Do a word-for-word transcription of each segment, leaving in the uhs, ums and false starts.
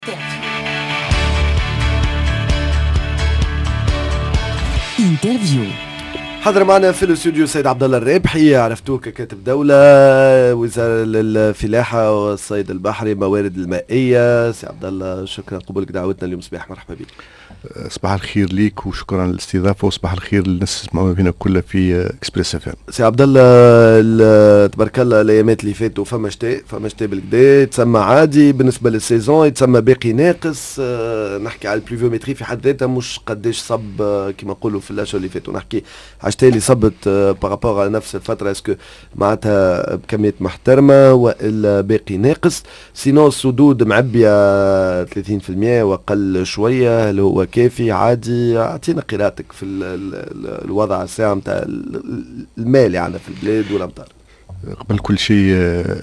انترفيو. حضر معنا في الاستوديو السيد عبد الله الرابحي، عرفتوه ككاتب دولة وزارة الفلاحة والصيد البحري موارد المائية. سي عبد الله شكرا قبولك دعوتنا اليوم صباح، مرحبا بك. صباح الخير ليك وشكرا على الاستضافة، وصباح الخير للناس اللي فينا كلها في اكسبريس اف ام. سي عبد الله تبارك الله الايامات اللي فاتوا فما شتاء فما شتاء بالكدا يتسمى عادي بالنسبة للسيزون، يتسمى باقي ناقص. أه نحكي على البلوفيومتري في حد ذاتها مش قداش صب أه كما نقولوا في الاشهر اللي فاتوا، نحكي على الشتاء اللي صبت أه بارابور على نفس الفترة، اسكو معناتها بكميات محترمة والا باقي ناقص؟ سينو السدود معبية ثلاثين بالمئة واقل شوية، هل هو كافي عادي؟ اعطينا قراءتك في ال ال ال الوضع الساعة نتاع المال يعني في البلاد والامطار. قبل كل شيء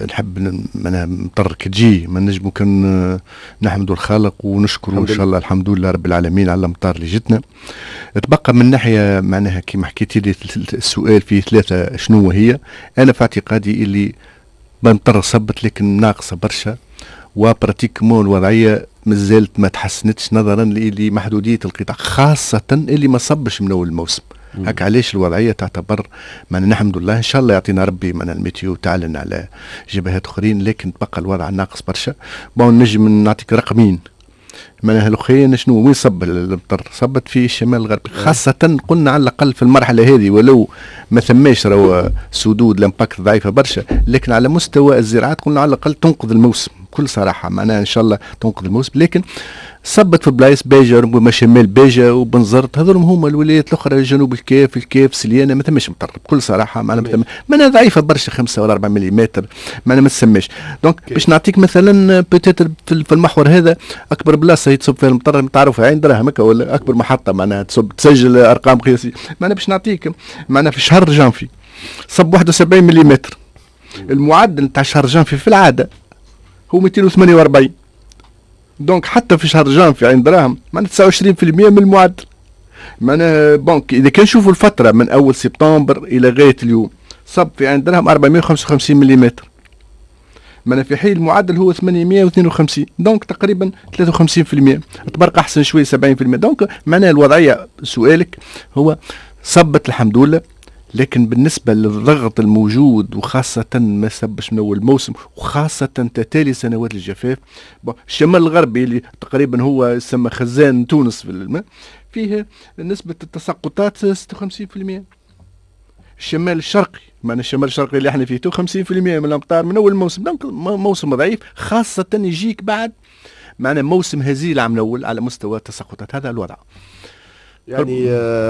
نحب انا مطر كتجي ما نجمو كان نحمدوا الخالق ونشكروا ان شاء الله الحمد لله رب العالمين على الامطار اللي جتنا. تبقى من ناحيه معناها كما حكيتي لي السؤال فيه ثلاثه، شنو هي؟ انا في اعتقادي اللي بمطر صبت لكن ناقصه برشا، وبراتيكمون الوضعيه مازالت ما تحسنتش نظرا لمحدوديه القطاع، خاصه اللي ما صبش من اول الموسم. هكا علاش الوضعيه تعتبر معنا نحمد الله ان شاء الله يعطينا ربي من الميتيو تعلن على جبهات اخرين، لكن تبقى الوضع ناقص برشا. بون نجم نعطيك رقمين معناها الاخرين شنو وين صب المطر؟ صبت في الشمال الغربي، خاصه قلنا على الاقل في المرحله هذه، ولو ما ثماش راهو سدود لامباكت ضعيفه برشا، لكن على مستوى الزراعات قلنا على الاقل تنقذ الموسم بكل صراحه، معناها ان شاء الله تنقذ الموسم. لكن صبت في بلايص باجا ربما شمال باجا وبنزرت، هذول هما الولايات الاخرى، جنوب الكاف الكاف سليانه ما ثماش مطر بكل صراحه، معناها معناها ضعيفه برشا، خمسة ولا أربعة مليمتر معناها ما تسماش. دونك باش نعطيك مثلا بوتيتر في المحور هذا اكبر بلاصه يتصب فيها المطر تعرفها عين دراهم هكا، ولا اكبر محطه معناها تصب تسجل ارقام قياسيه، معناها باش نعطيك معناها في شهر جانفي صب واحد وسبعين مليمتر، المعدل تاع شهر جانفي في العاده هو مئتين وثمانية وأربعين، دونك حتى في شهر جانفي عين دراهم معناها تسعة وعشرين بالمئة من المعدل. معناها بونك اذا كان نشوفوا الفتره من اول سبتمبر الى غايه اليوم صب في عين دراهم أربعمئة وخمسة وخمسين مليمتر، معناها في حين المعدل هو ثمانمئة واثنين وخمسين، دونك تقريبا ثلاثة وخمسين بالمئة، تبارك احسن شويه سبعين بالمئة. دونك معناها الوضعيه سؤالك هو صبت الحمد لله، لكن بالنسبة للضغط الموجود وخاصة ما سبش من أول الموسم وخاصة تتالي سنوات الجفاف، الشمال الغربي اللي تقريبا هو يسمى خزان تونس في الماء فيه نسبة التساقطات ستة وخمسين بالمئة. الشمال الشرقي معنى الشمال الشرقي اللي احنا فيه ستة وخمسين بالمئة من الأمطار من أول الموسم، دونك موسم ضعيف، خاصة يجيك بعد معنى موسم هزيل عام الأول على مستوى التساقطات. هذا الوضع يعني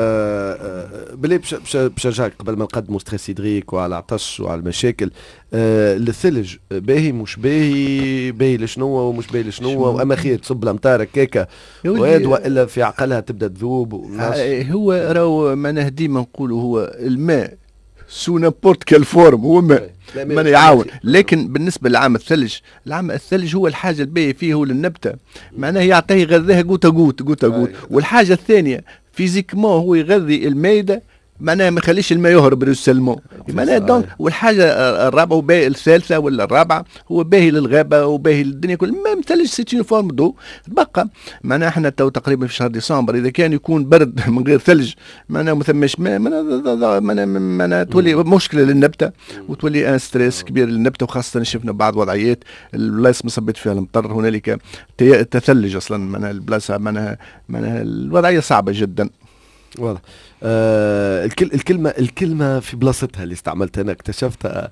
آه بلي بشجعك قبل ما نقدموا ستريس هيدريك وعلى عطش وعلى المشاكل. آه الثلج باهي مش باهي، باهي لشنو ومش باهي لشنو، واما خير تصب الامطار هكاكا واد والا في عقلها تبدا تذوب. آه هو راهو معناه ديما نقولوا هو الماء سو نابورت كال فورم هو ماء من يعاون، لكن بالنسبه لعام الثلج، العام الثلج هو الحاجه الباهيه فيه هو للنبته، معناه يعطيه غذاها قوتا قوت قوتا قوت. والحاجه الثانيه فيزيكمون هو يغذي المائده، معناها ما يخليش الماء يهرب للسلمون، معناها دونك. والحاجه الرابعه وباهي الثالثه ولا الرابعه هو باهي للغابه وباهي للدنيا كل ما مثلج سيتين فورم دو. تبقى معناها احنا تو تقريبا في شهر ديسمبر اذا كان يكون برد من غير ثلج معناها ما ثماش ماء، معناها معناها تولي مشكله للنبته وتولي ان ستريس كبير للنبته، وخاصه شفنا بعض وضعيات البلايص ما صبت فيها المطر هنالك تثلج اصلا، معناها البلاصه معناها معناها الوضعيه صعبه جدا. واضح. آه الكل الكلمة الكلمة في بلاصتها اللي استعملتها أنا اكتشفتها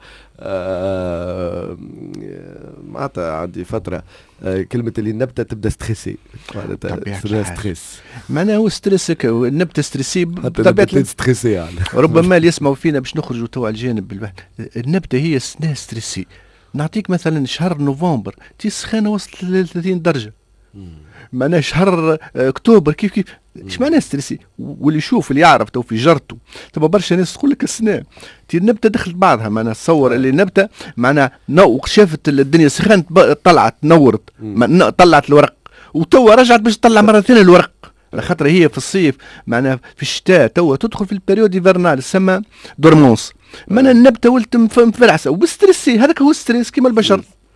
آه معناتها عندي فترة آه كلمة اللي النبتة تبدأ ستريسي، معناتها ستريس، معناها هو ستريس النبتة ستريسي بطبيعة ستريسي يعني. ربما اللي يسمعوا فينا باش نخرجوا تو على الجانب النبتة هي سنة ستريسي. نعطيك مثلا شهر نوفمبر تسخانة وصلت ل ثلاثين درجة، معناها شهر اكتوبر كيف كيف ايش معناها ستريسي. واللي يشوف اللي يعرف تو في جرته تبقى برشا ناس تقول لك السنه تي النبته دخلت بعضها، معناها تصور اللي النبته معناها نو شافت الدنيا سخنت طلعت نورت طلعت الورق وتوا رجعت باش تطلع مره ثانيه الورق، على خاطر هي في الصيف معناها في الشتاء توا تدخل في البريود ايفرنال تسمى دورمونس، معناها النبته ولت مفلعسه وبستريسي. هذاك هو الستريس كيما البشر.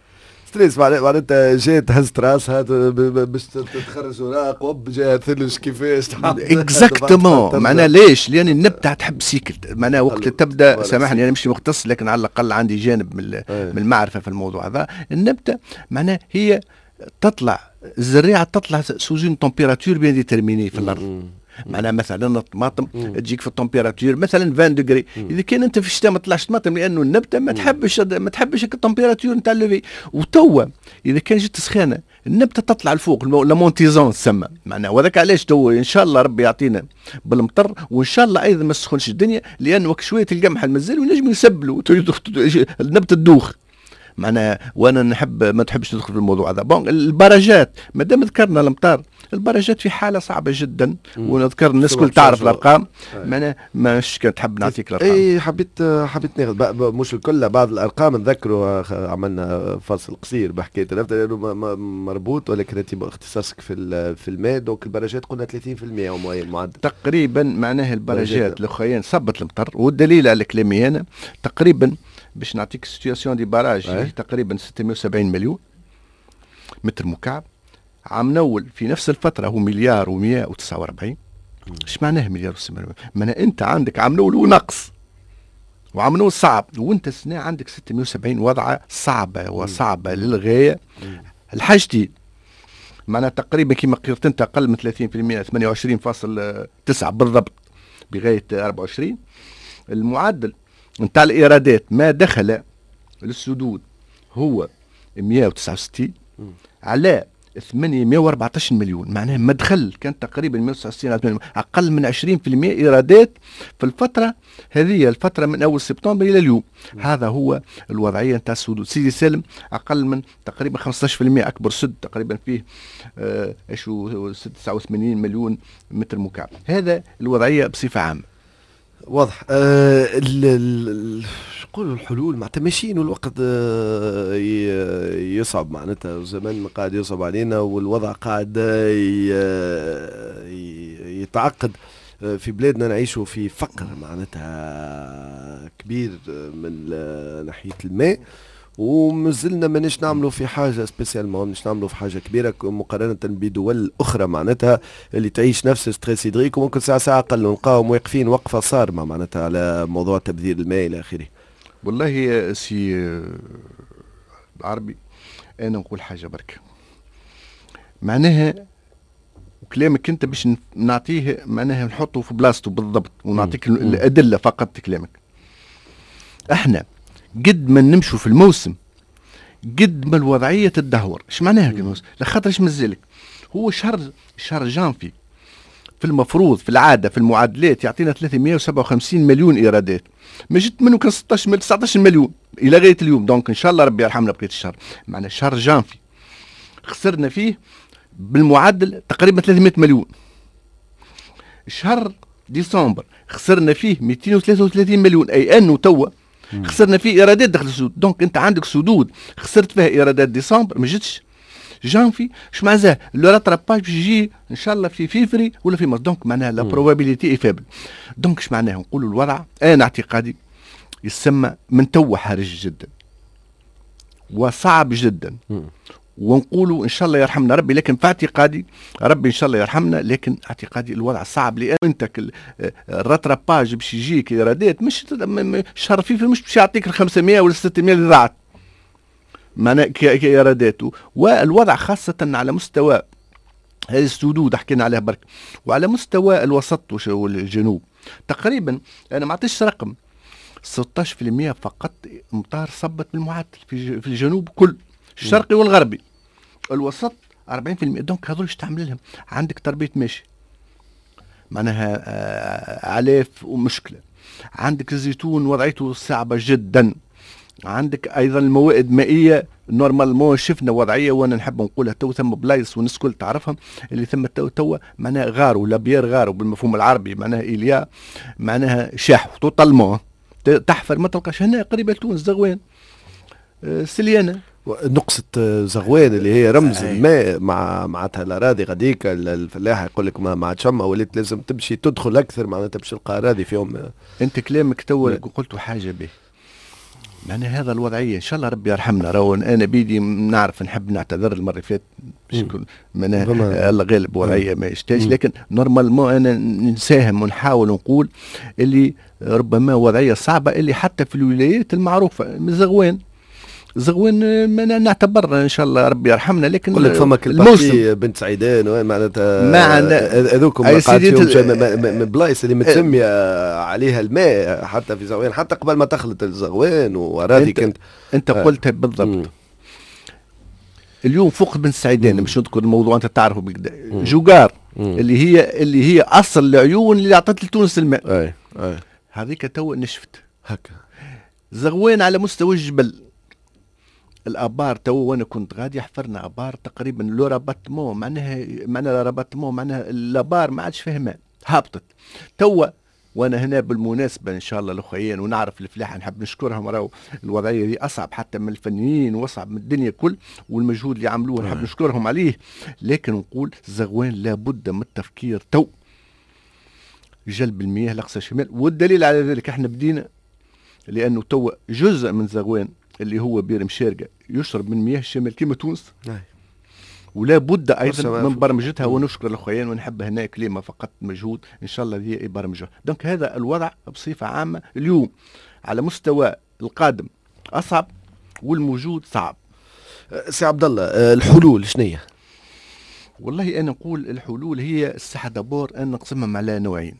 ستريس معناتها جات هزت راسها باش تخرج اوراق وب جا ثلج كيفاش اكزاكتومون. معناها ليش؟ لان النبته تحب سيكل، معناها وقت تبدا، سامحني انا مش مختص لكن على الاقل عندي جانب من, من المعرفه في الموضوع هذا. النبته معناها هي تطلع الزريعه تطلع سوزون تمبيراتور بيان ديترميني في الارض. معناها مثلا الطماطم تجيك في التمبيراتور مثلا عشرين دغري، اذا كان انت في الشتاء ما طلعش طماطم لانه النبته ما تحبش ما تحبش التمبيراتور نتاع اللوفي. وتوا اذا كان جت سخانه النبته تطلع لفوق، لا مونتيزون تسمى. معناها وذاك علاش تو ان شاء الله ربي يعطينا بالمطر، وان شاء الله ايضا ما تسخنش الدنيا، لانه وقت شويه القمح المزال وينجم يسبلوا النبته تدوخ. معناها وانا نحب ما تحبش تدخل في الموضوع هذا. بون البرجات ما دام ذكرنا الامطار، البرجات في حاله صعبه جدا، ونذكر الناس كل تعرف الارقام. معناها مش كنت تحب نعطيك الارقام. اي حبيت حبيت ناخذ مش الكل، بعض الارقام نذكروا. عملنا فصل قصير بحكايه النفط لانه مربوط، ولكن انت اختصاصك في في الماء. دونك البرجات قلنا ثلاثين بالمئة معدل تقريبا. معناها البرجات الاخرين صبت المطر، والدليل على كلامي انا تقريبا باش نعطيك السيتياسيون دي باراج تقريبا ستمائة وسبعين مليون متر مكعب. عام نول في نفس الفترة هو مليار ومئة وتسعة وأربعين. ايش معناه مليار وسبعين؟ معناه انت عندك عام نول ونقص، وعام نول صعب، وانت السنة عندك ستمائة وسبعين. وضعة صعبة وصعبة للغاية. الحاجتين معناه تقريبا كما قلت انت اقل من ثلاثين بالمئة، ثمانية وعشرين فاصلة تسعة بالضبط بغاية أربعة وعشرين. المعدل نتاع الايرادات ما دخل للسدود هو مئة وتسعة وستين على ثمانمائة وأربعة عشر مليون. معناها ما دخل كان تقريبا مئة وتسعة وستين على اقل من عشرين بالمئة ايرادات في الفتره هذه، الفتره من اول سبتمبر الى اليوم. هذا هو الوضعيه نتاع السدود. سيدي سالم اقل من تقريبا خمسة عشر بالمئة. اكبر سد تقريبا فيه آه ايشو تسعة وثمانين مليون متر مكعب. هذا الوضعيه بصفه عامه. واضح. آه نقولوا الحلول معناتها ماشيين، والوقت آه يصعب معناتها، زمان قاعد يصعب علينا، والوضع قاعد يتعقد في بلادنا. نعيشوا في فقر معناتها كبير من ناحية الماء، ومازلنا مانيش نعملوا في حاجه سبيسيالمون، مانيش نعملوا في حاجه كبيره مقارنه بدول اخرى معناتها اللي تعيش نفس ستريس هيدريك، وممكن ساعه ساعه اقل نلقاهم واقفين وقفه صارمه معناتها على موضوع تبذير الماء الى اخره. والله سي عربي انا نقول حاجه برك، معناها وكلامك انت باش نعطيه معناها نحطه في بلاصته بالضبط، ونعطيك الادله فقط كلامك. احنا قد ما نمشوا في الموسم قد ما الوضعيه تدهور. ايش معناها الموسم؟ لخاطر ايش مازالك هو شهر شهر جانفي في المفروض في العاده في المعادلات يعطينا ثلاثمائة وسبعة وخمسين مليون ايرادات، ما جت منه كان ستة عشر تسعة عشر مليون الى غايه اليوم. دونك ان شاء الله ربي يرحمنا بقيه الشهر. معناها شهر جانفي خسرنا فيه بالمعدل تقريبا ثلاثمائة مليون. شهر ديسمبر خسرنا فيه مئتين وثلاثة وثلاثين مليون، اي انه توا خسرنا فيه ايرادات داخل السدود. دونك انت عندك سدود خسرت فيها ايرادات ديسمبر ما جتش جانفي. اش معناه لو راتراباج باش يجي ان شاء الله في فيفري ولا في مارس. دونك معناها لا بروبابيليتي فابل. دونك اش معناه نقولوا الوضع انا اعتقادي يسمى من توا حرج جدا وصعب جدا، ونقولوا ان شاء الله يرحمنا ربي. لكن في اعتقادي ربي ان شاء الله يرحمنا، لكن اعتقادي الوضع صعب، لان انت الراتراباج باش يجيك ايرادات مش شهر فيفري مش باش يعطيك ال خمسمائة ولا ستمائة اللي ضاعت معناها كايراداته. والوضع خاصه على مستوى هذه السدود حكينا عليها برك، وعلى مستوى الوسط والجنوب تقريبا انا ما عطيش رقم ستة عشر بالمئة فقط امطار صبت بالمعدل في الجنوب كل الشرقي والغربي. الوسط أربعين بالمئة. دونك هذول ايش تعمل لهم؟ عندك تربيه ماشي معناها آه علاف ومشكله، عندك الزيتون وضعيته صعبه جدا، عندك ايضا الموائد المائيه نورمالمون شفنا وضعيه، وانا نحب نقولها تو ثم بلايص والناس الكل تعرفهم اللي ثم تو تو معناها غاروا لابيير غاروا بالمفهوم العربي، معناها إليا معناها شاحوا توتالمون تحفر ما تلقاش. هنا قريبه لتونس زغوان آه سليانه نقصة زغوان اللي هي رمز الماء مع معناتها الاراضي غاديك الفلاح يقول لك ما عادش ما وليت لازم تمشي تدخل اكثر معناتها باش تلقى اراضي فيهم. انت كلامك تو قلت حاجه به معناها هذا الوضعيه ان شاء الله ربي يرحمنا. راهو انا بيدي نعرف نحب نعتذر المره اللي فاتت باش يكون معناها الله غالب وضعيه ما يشتاش، لكن نورمالمون انا نساهم ونحاول نقول اللي ربما وضعيه صعبه اللي حتى في الولايات المعروفه زغوان زغوان ما نعتبر ان شاء الله ربي يرحمنا، لكن قول لك فما كل بنت سعيدان معناتها هذوكم مقاطعهم من بلايص اللي متسميه عليها الماء حتى في زغوان، حتى قبل ما تخلط الزغوان وراضي كنت انت آه. قلتها بالضبط. مم. اليوم فوق بنت سعيدان مش نذكر الموضوع انت تعرفه بكدا جوجار مم. اللي هي اللي هي اصل العيون اللي اعطت لتونس الماء. اي اي هذيك تو نشفت هكا. زغوان على مستوى الجبل الابار تو وانا كنت غادي حفرنا ابار تقريبا لو راباتمون معناها معناها راباتمون معناها الابار ما عادش فيها ماء هابطت توا. وانا هنا بالمناسبه ان شاء الله الاخوين ونعرف الفلاحه نحب نشكرهم، راهو الوضعيه دي اصعب حتى من الفنيين واصعب من الدنيا كل، والمجهود اللي عملوه نحب نشكرهم عليه، لكن نقول زغوان لابد من التفكير تو جلب المياه لاقصى الشمال. والدليل على ذلك احنا بدينا لانه تو جزء من زغوان اللي هو بير مشارقة يشرب من مياه الشمال كما تونس، ولا بد ايضا من برمجتها. ونشكر الاخوين ونحب هنا كلمه فقط مجهود ان شاء الله ذي يبرمجها. دونك هذا الوضع بصفه عامه اليوم على مستوى القادم اصعب والموجود صعب. سي عبد الله الحلول شنية؟ والله انا نقول الحلول هي الصحه دابور ان نقسمهم على نوعين.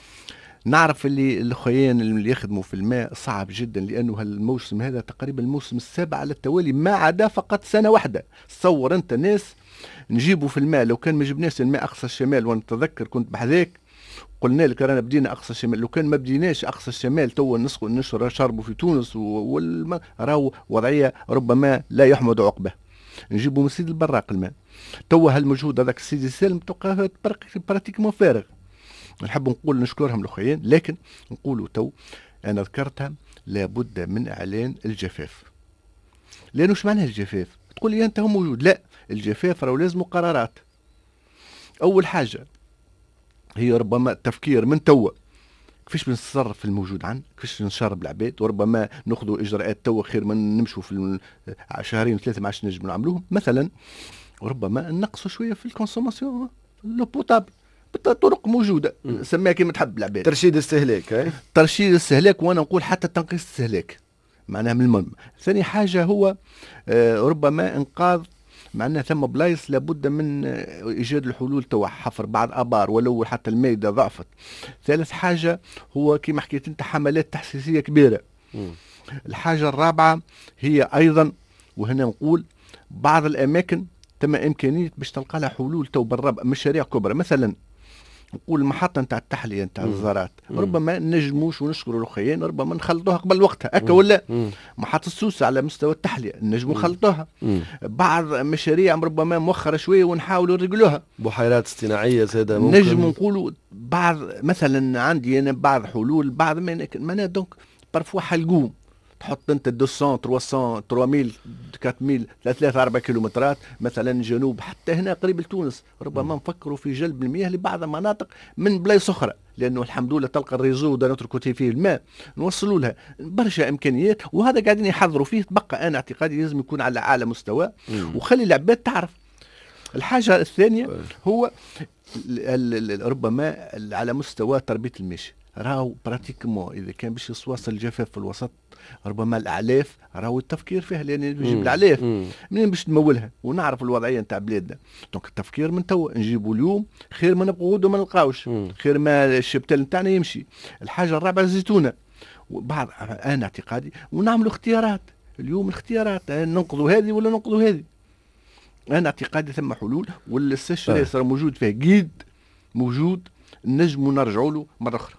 نعرف اللي الاخوين اللي يخدموا في الماء صعب جدا لانه هالموسم هذا تقريبا الموسم السابع على التوالي ما عدا فقط سنه واحده. تصور انت ناس نجيبوا في الماء، لو كان ما جبناش الماء اقصى الشمال ونتذكر كنت بحذاك قلنا لك رانا بدينا اقصى الشمال، لو كان ما بديناش اقصى الشمال تو نسقوا نشر شربوا في تونس والماء راهو وضعيه ربما لا يحمد عقبه. نجيبوا من سيد البراق الماء تو هالمجهود هذاك السيدي سالم تلقاه براتيكمون فارغ. نحب نقول نشكرهم الاخوين، لكن نقولوا تو انا ذكرتها لابد من اعلان الجفاف. لانه ايش معناها الجفاف؟ تقول لي انت هو موجود، لا الجفاف راهو لازم قرارات. اول حاجه هي ربما التفكير من توا كيفاش بنتصرف في الموجود عندنا، كيفاش نشرب العباد، وربما ناخذوا اجراءات توا خير من نمشوا في شهرين ثلاثه ما عادش نجموا نعملوهم. مثلا وربما نقصوا شويه في الكونسوماسيون لو بوتابل بالطرق موجوده سميها كيما تحب العباد. ترشيد استهلاك اي ترشيد استهلاك، وانا نقول حتى تنقيص استهلاك معناها من المهم. ثاني حاجه هو آه ربما انقاذ معناها ثم بلايص لابد من آه ايجاد الحلول توا حفر بعض ابار ولو حتى المائده ضعفت. ثالث حاجه هو كيما حكيت انت حملات تحسيسيه كبيره. م. الحاجه الرابعه هي ايضا وهنا نقول بعض الاماكن تم امكانيه باش تلقى لها حلول تو بالربع مشاريع كبرى. مثلا نقول المحطه نتاع التحليه نتاع الزارات ربما نجموش ونشكروا الاخوين ربما نخلطوها قبل وقتها هكا ولا مم. محطه السوسه على مستوى التحليه نجموا نخلطوها. بعض مشاريع ربما مؤخره شويه ونحاولوا نرجلوها. بحيرات اصطناعيه زاده ممكن نجموا نقولوا بعض مثلا عندي انا بعض حلول بعض ما دونك بارفوا حلقوم تحط انت مئتين ثلاثمئة ثلاثمئة أربعمئة ثلاثة أربعة كيلومترات مثلا جنوب حتى هنا قريب لتونس ربما نفكروا في جلب المياه لبعض المناطق من بلايص اخرى، لانه الحمد لله تلقى الريزو ده نتركوا فيه الماء نوصلوا لها برشا امكانيات، وهذا قاعدين يحضروا فيه. تبقى انا اعتقادي لازم يكون على اعلى مستوى وخلي العباد تعرف. الحاجه الثانيه هو ربما على مستوى تربيه الماشي راهو براتيكمون اذا كان باش يتواصل الجفاف في الوسط ربما الاعلاف راهو التفكير فيها، لان نجيب الاعلاف منين باش نمولها ونعرف الوضعيه نتاع بلادنا. دونك التفكير من توا نجيبوا اليوم خير ما نبقوا غدوه ما نلقاوش، خير ما الشبتل نتاعنا يمشي. الحاجه الرابعه الزيتونه وبعض انا اعتقادي ونعملوا اختيارات اليوم الاختيارات ننقذوا هذه ولا ننقذوا هذه. انا اعتقادي ثم حلول والاستشاري صار موجود فيه جيد موجود نجموا نرجعوا له مره اخرى.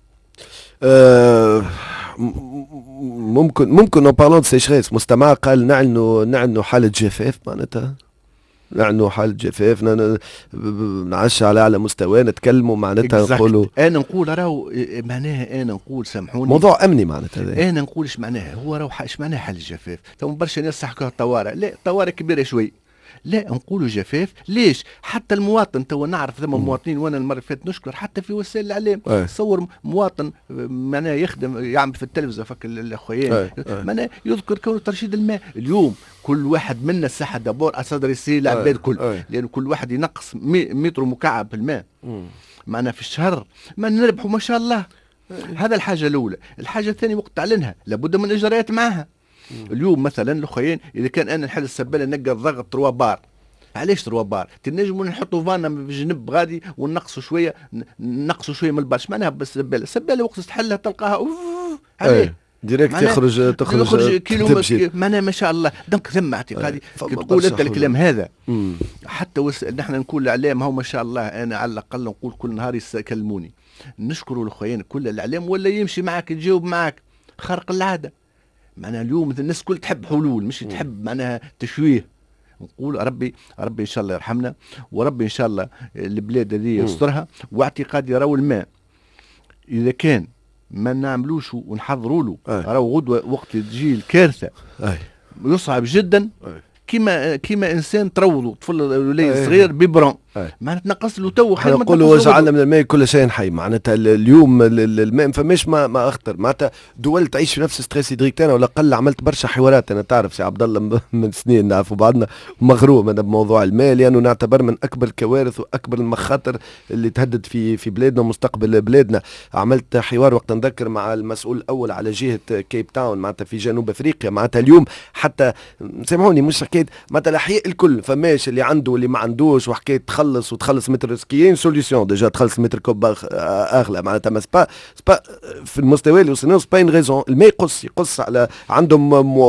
أه ممكن ممكن اون بارلون دو سيشريس مستمع قال نعنوا نعنوا حاله جفاف معناتها نعنوا حاله جفاف نعش على اعلى مستوى نتكلموا معناتها نقولوا انا نقول راهو معناها انا نقول سامحوني موضوع امني معناتها انا نقول ايش معناها هو راهو ايش معناها حاله الجفاف. تو برشا ناس يحكوا طوارئ، لا طوارئ كبيره شوي لا نقولوا جفاف. ليش؟ حتى المواطن تو نعرف ثم مواطنين، وانا المره اللي فاتت نشكر حتى في وسائل الاعلام. تصور مواطن معناها يخدم يعمل في التلفزه فك الاخويا معناها يذكر كون ترشيد الماء. اليوم كل واحد منا الساحه دابور اسادريسي العباد كل، لانه كل واحد ينقص متر مكعب في الماء معنا في الشهر ما نربحوا ما شاء الله. هذا الحاجه الاولى. الحاجه الثانيه وقت تعلنها لابد من اجراءات معها. اليوم مثلا الاخوين اذا كان انا نحل السباله نلقى الضغط تروا بار، علاش تروا بار؟ تنجموا نحطوا فانا بجنب غادي ونقصوا شويه نقصوا شويه من البرش معناها بس السباله السباله وقت تحلها تلقاها اوف عليه ديريكت تخرج تخرج تخرج كيلو معناها ما شاء الله. دونك ثم اعتقادي تقول انت الكلام هذا مم. حتى وس... نحن نقول الاعلام هو ما شاء الله، انا على الاقل نقول كل نهار يكلموني نشكروا الاخوين كل الاعلام ولا يمشي معك يجاوب معك خارق العاده. معناها اليوم الناس كل تحب حلول مش تحب معناها تشويه. نقول ربي ربي ان شاء الله يرحمنا، وربي ان شاء الله البلاد هذه يسترها. واعتقادي راهو الماء اذا كان ما نعملوش ونحضروا له راهو غدوه وقت تجي الكارثه يصعب جدا. أي. كيما كيما انسان تروضوا طفل ولي صغير ببران معناتها تنقص له تو خير. نقولوا وجعلنا من الماء كل شيء حي. معناتها اليوم الماء ما فماش ما, ما اخطر. معناتها دول تعيش في نفس ستريس يدريك انا ولا قل. عملت برشا حوارات انا تعرف سي عبد الله من سنين نعرفوا بعضنا مغروم انا بموضوع الماء، لانه نعتبر من اكبر الكوارث واكبر المخاطر اللي تهدد في في بلادنا ومستقبل بلادنا. عملت حوار وقت نذكر مع المسؤول الاول على جهه كيب تاون معناتها في جنوب افريقيا. معناتها اليوم حتى سامحوني مش حكايه معناتها الاحياء الكل فماش اللي عنده واللي ما عندوش وحكايه تخلص وتخلص متر سكيين سوليسيون ديجا تخلص متر كوب اغلى. معناتها ما سبا سبا في المستوى اللي وصلنا سبا ان ريزون. الماء يقص يقص على عندهم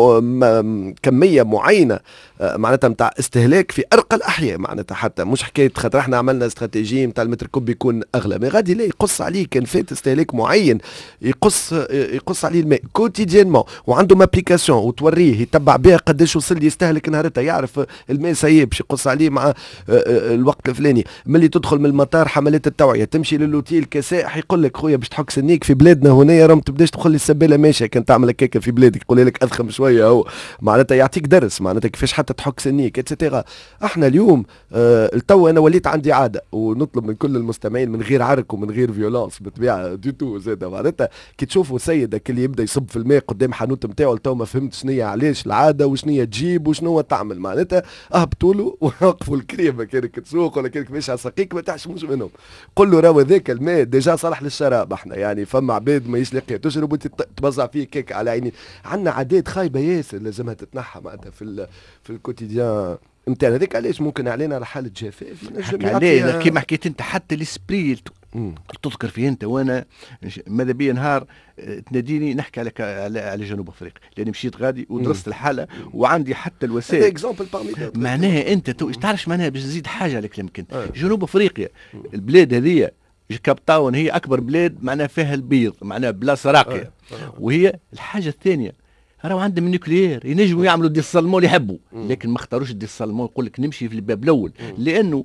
مو كميه معينه معناتها نتاع استهلاك في ارقى الاحياء. معناتها حتى مش حكايه خاطر احنا عملنا استراتيجيه نتاع المتر كوب يكون اغلى ما غادي لا يقص عليه كان فات استهلاك معين يقص يقص عليه الماء كوتيديانمون وعندهم ابليكاسيون وتوريه يتبع بها قداش وصل يستهلك نهارتها يعرف الماء سيب باش يقص عليه مع الوقت الفلاني. ملي تدخل من المطار حملات التوعيه تمشي للوتيل كسائح يقول لك خويا باش تحك سنيك في بلادنا هنا راهم تبداش تدخل لي السباله ماشيه كان تعمل هكاك في بلادك يقول لك اضخم شويه هو معناتها يعطيك درس معناتها كيفاش حتى تحك سنيك اتسيتيرا. احنا اليوم اه التو انا وليت عندي عاده ونطلب من كل المستمعين من غير عرك ومن غير فيولانس بالطبيعه دي تو زاده. معناتها كي تشوفوا سيدك اللي يبدا يصب في الماء قدام حانوت نتاعو التو ما فهمت شنو علاش العاده وشنو تجيب وشنو تعمل. معناتها اهبطوا له ووقفوا الكريمه كانك تسوق ولا كانك ماشي على سقيك ما تحشموش منهم. قل له راهو ذاك الماء ديجا صالح للشراب. احنا يعني فما عباد ما يشلقيه تشرب وانت تبزع فيه كيك على عيني. عندنا عادات خايبه ياسر لازمها تتنحى معناتها في في الكوتيديان نتاعنا. هذاك علاش ممكن علينا على حاله جفاف نجم عليه كيما حكيت انت حتى السبري تذكر فيه انت وانا ماذا بيا نهار تناديني نحكي على على, على جنوب افريقيا لاني مشيت غادي ودرست الحاله وعندي حتى الوسائل. اكزامبل معناها انت تو تعرفش معناها باش نزيد حاجه على كلامك انت. آه. جنوب افريقيا البلاد هذه كاب تاون هي اكبر بلاد معناها فيها البيض معناها بلاصه راقيه. آه. آه. وهي الحاجه الثانيه راهو عندهم النوكليير ينجموا يعملوا دي الصالمون اللي يحبوا لكن ما اختاروش دي الصالمون. يقول لك نمشي في الباب الاول لانه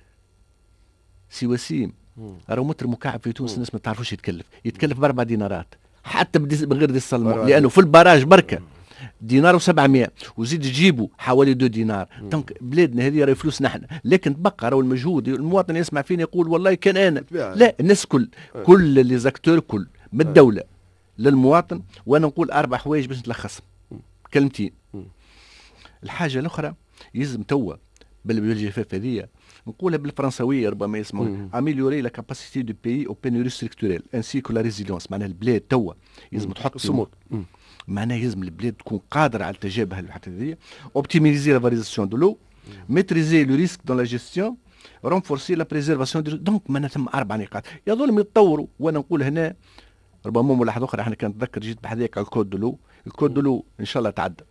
سي وسيم راهو متر مكعب في تونس الناس ما تعرفوش يتكلف يتكلف باربع دينارات حتى من غير دي الصالمون لانه في البراج بركه دينار وسبعمائة وزيد تجيبوا حوالي دو دينار. دونك بلادنا هذه راهي فلوس نحن لكن تبقى راهو المجهود. المواطن يسمع فيني يقول والله كان انا لا الناس كل كل لي زاكتور كل من الدوله للمواطن. وانا نقول اربع حوايج باش نلخصهم كلمتين. الحاجه الاخرى يلزم توا بالجفاف هذه نقولها بالفرنسويه ربما يسمعوا اميليوري لا كاباسيتي دو بيي او بينوري ستركتوريل انسي كو لا ريزيليونس. معناها البلاد توا يلزم تحط صمود. معناها يلزم البلاد تكون قادره على تجابه الحاجات هذه. اوبتيميزي لا فاليزاسيون دو لو ميتريزي لو ريسك دون لا جيستيون رونفورسي لا بريزيرفاسيون. دونك معناها ثم اربع نقاط يظل يتطوروا. وانا نقول هنا ربما ملاحظه اخرى احنا كان نتذكر جيت بحذاك على الكود دولو. الكود دولو ان شاء الله تعدى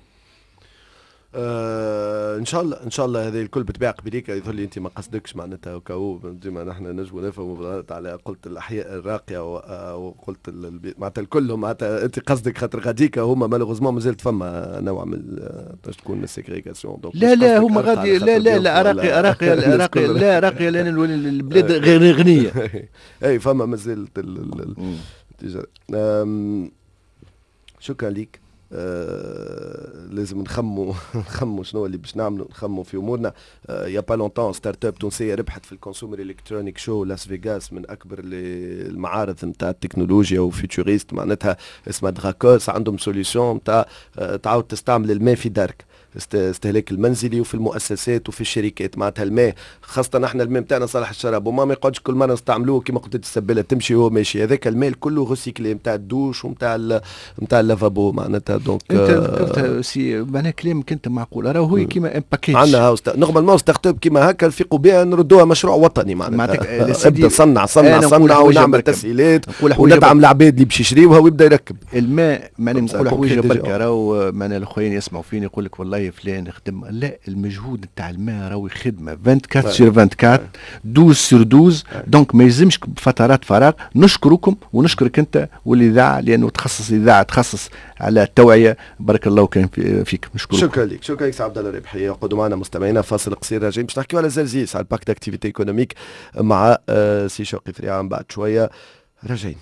آه ان شاء الله ان شاء الله. هذه الكل بتبيع قبليك يظهر لي انت ما قصدكش معناتها وكاو ديما نحن نجموا نفهموا على قلت الاحياء الراقيه وقلت معناتها الكل معناتها انت قصدك خاطر غاديك هما مالوغوزمون مازالت فما نوع من باش تكون السيغريغاسيون. لا لا هما غادي لا لا لا راقيه راقيه راقيه لا راقيه لان البلاد غير غنيه. اي فما مازالت شكرا لك آه لازم نخمو نخمو شنو اللي باش نعملوا، نخمو في امورنا. آه يا با لونتون ستارت اب تونسيه ربحت في الكونسومر الكترونيك شو لاس فيغاس، من اكبر المعارض نتاع التكنولوجيا وفيتوريست معناتها، اسمها دراكوس. عندهم سوليسيون نتاع آه تعاود تستعمل الماء في دارك، استهلاك المنزلي وفي المؤسسات وفي الشركات. معناتها الماء خاصة احنا الماء نتاعنا صالح الشراب، وما ما يقعدش كل مرة نستعملوه كما قلت السبالة تمشي وهو ماشي. هذاك الماء كله ريسيكلي نتاع الدوش ونتاع نتاع اللافابو معناتها. دونك انت ذكرت سي معناها كلامك انت معقول، راهو هو كيما ان باكيج عندنا نورمالمون ستارت اب كيما هكا نفيقوا بها نردوها مشروع وطني معناتها. ابدا صنع صنع صنع ونعمل تسهيلات وندعم العباد اللي باش يشريوها ويبدا يركب الماء. معناها نقول حوايج بركة، راهو معناها الاخوين يسمعوا فيني يقول لك والله فلان يخدم، لا المجهود نتاع الماء راهو خدمه أربعة وعشرين سير أربعة وعشرين اثناشر سير اثناشر. دونك ما يلزمش بفترات فراغ. نشكركم ونشكرك انت والاذاعه لانه تخصص اذاعه تخصص على التوعيه. بارك الله كان فيك. نشكرك. شكرا لك شكرا لك سي عبد الله الربحي. يقعدوا معنا مستمعينا فاصل قصير راجعين باش نحكيو على زرزيس على الباك داكتيفيتي ايكونوميك مع سي شوقي فريعه بعد شويه راجعين.